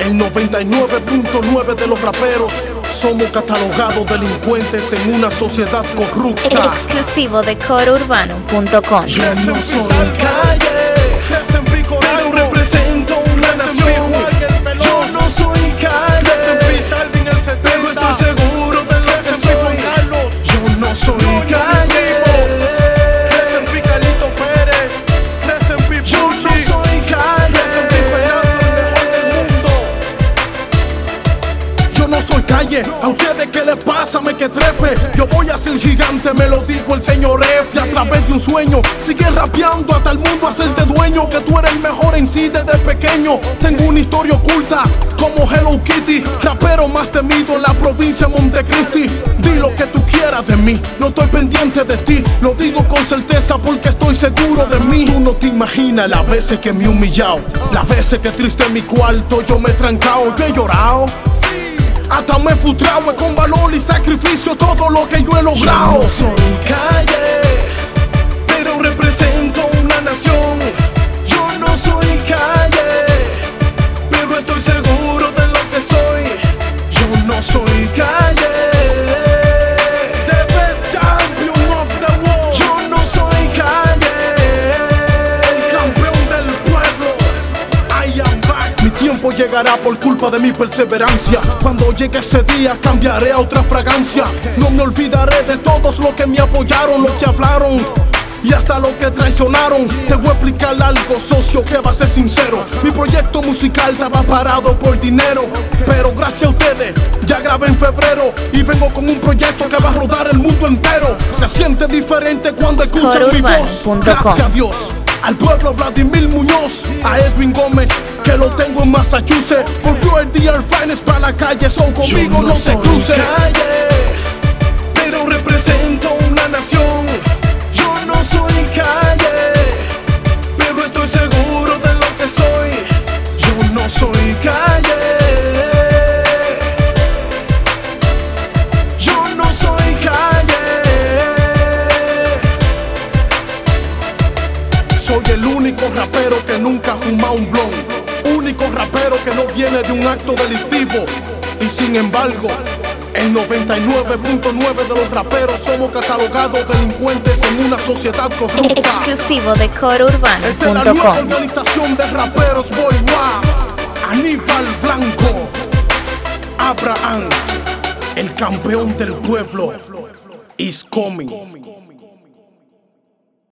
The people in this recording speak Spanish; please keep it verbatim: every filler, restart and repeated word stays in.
El noventa y nueve punto nueve de los raperos somos catalogados delincuentes en una sociedad corrupta. Exclusivo de coro urbano punto com. Yo no soy calle, pero represento una nación. Yo no soy calle, pero estoy seguro de lo que soy. Yo no soy calle. Yo no soy calle. Yo no soy calle. ¿A ustedes qué les pasa? Me que trefe. Yo voy a ser gigante, me lo dijo el señor F. Y a través de un sueño sigue rapeando hasta el mundo hacerte dueño. Que tú eres el mejor en sí desde pequeño. Tengo una historia oculta como Hello Kitty, rapero más temido en la provincia de Montecristi. Di lo que tú quieras de mí, no estoy pendiente de ti. Lo digo con certeza porque estoy seguro de mí. Tú no te imaginas las veces que me he humillado, las veces que triste en mi cuarto yo me he trancado. Yo he llorado, hasta me he frustrado, con valor y sacrificio todo lo que yo he logrado. Yo no soy calle, pero represento una nación. Yo no soy calle, pero estoy seguro de lo que soy. Yo no soy calle. The best champion of the world. Yo no soy calle, el campeón del pueblo. I am back. Mi tiempo llegará por culpa de mi perseverancia. Cuando llegue ese día cambiaré a otra fragancia. No me olvidaré de todos los que me apoyaron, los que hablaron y hasta los que traicionaron. Te voy a explicar algo, socio, que va a ser sincero. Mi proyecto musical estaba parado por dinero, pero gracias a ustedes ya grabé en febrero y vengo con un proyecto que va a rodar el mundo entero. Se siente diferente cuando escuchan mi voz. Gracias a Dios, al pueblo Vladimir Muñoz, a Edwin Gómez, que lo tengo en Massachusetts. Porque el día el finest para la calle, so conmigo no, no se cruce. Calle, pero represento una nación. Yo no soy calle, pero estoy seguro de lo que soy. Yo no soy calle. Yo no soy calle. Soy el único rapero que nunca ha fumado un blunt, único rapero que no viene de un acto delictivo. Y sin embargo, el noventa y nueve punto nueve de los raperos somos catalogados delincuentes en una sociedad corrupta. Exclusivo de coro urbano Esta es la punto nueva com. organización de raperos Boy Wow. Aníbal Blanco, Abraham, el campeón del pueblo, is coming.